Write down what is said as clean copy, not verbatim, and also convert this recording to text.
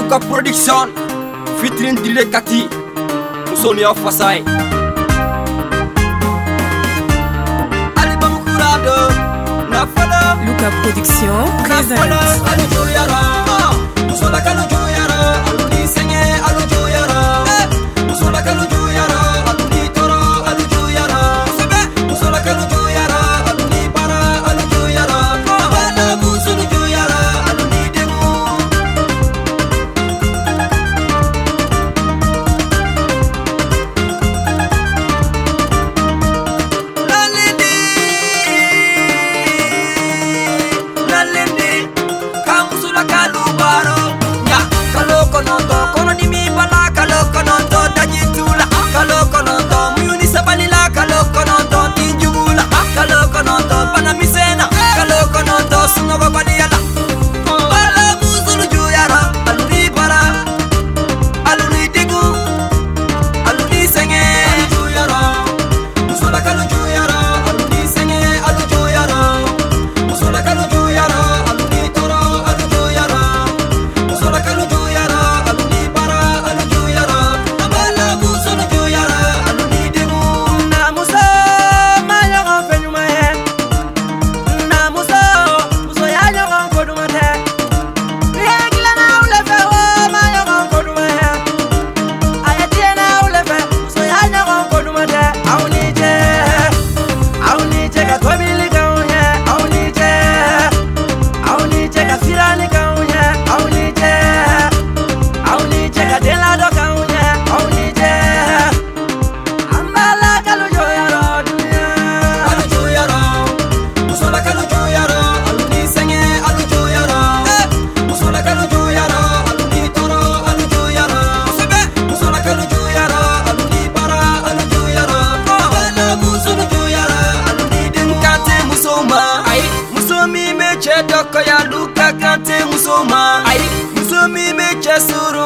Luka Production featuring Dile Kati Musoni of Fasai Album Kurado Nafala Luka Production présente Musola Kalu Joyara Aluni Senye Alu Joyara Musola Kalu Joyara Aluni Toro Alu Joyara Musola Kalu Joyara Aluni Para Alu Joyara Bana Musulu Joyara Aluni Demu Nalindi Kamusula Kalu Baro Kono di mi bala kalo konoto tajitula kalo konoto muyuni sabalila kalo konoto tinjugula kalo konoto panamisena kalo konoto sunogo baliala bala buzulu juyara aluni bara aluni digu aluni senge juyara musola kalo juyara aluni senge alu juyara musola kalo juyara aluni toro alu juyara musola kalo Doko ya Luka Kante Musoma Musomi meche suru